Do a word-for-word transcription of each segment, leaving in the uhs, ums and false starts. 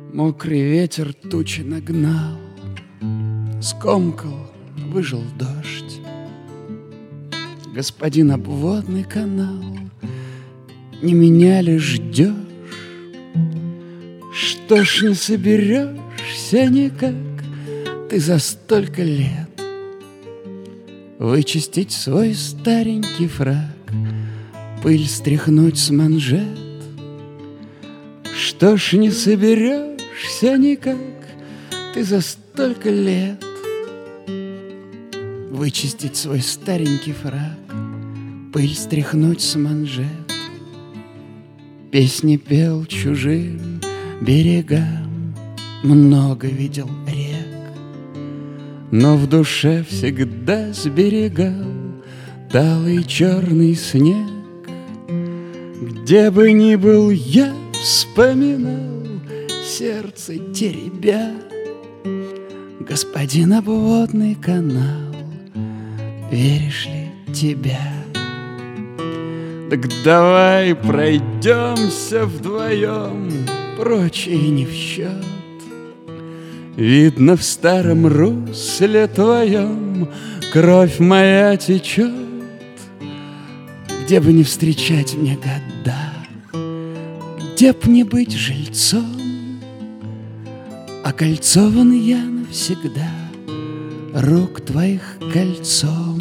Мокрый ветер тучи нагнал, скомкал, выжил дождь. Господин обводный канал, не меня ли ждешь? Что ж не соберешься никак ты за столько лет вычистить свой старенький фрак, пыль стряхнуть с манжет? Что ж не соберешься никак ты за столько лет вычистить свой старенький фрак, пыль стряхнуть с манжет? Песни пел чужим берегам, много видел рек, но в душе всегда сберегал талый черный снег. Где бы ни был я, вспоминал, сердце теребя, господин обводный канал, веришь ли, тебя? Так давай пройдемся вдвоем, прочее не в счет. Видно, в старом русле твоем кровь моя течет. Где бы не встречать мне года, где б не быть жильцом, окольцован я навсегда рук твоих кольцом.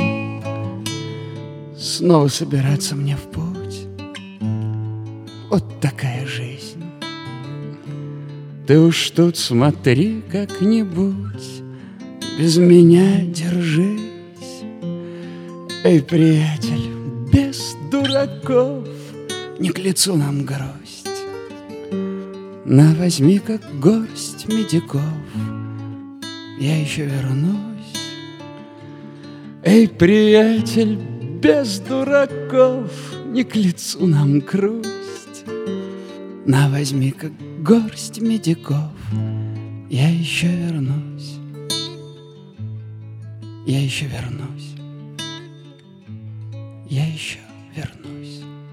Снова собираться мне в путь, вот такая жизнь. Ты уж тут смотри как-нибудь, без меня держись. Эй, приятель, без дураков, не к лицу нам грусть. На, возьми как горсть медиков, я еще вернусь. Эй, приятель, без дураков, не к лицу нам грусть. На, возьми как горсть медиков, я еще вернусь. Я еще вернусь. Я еще вернусь.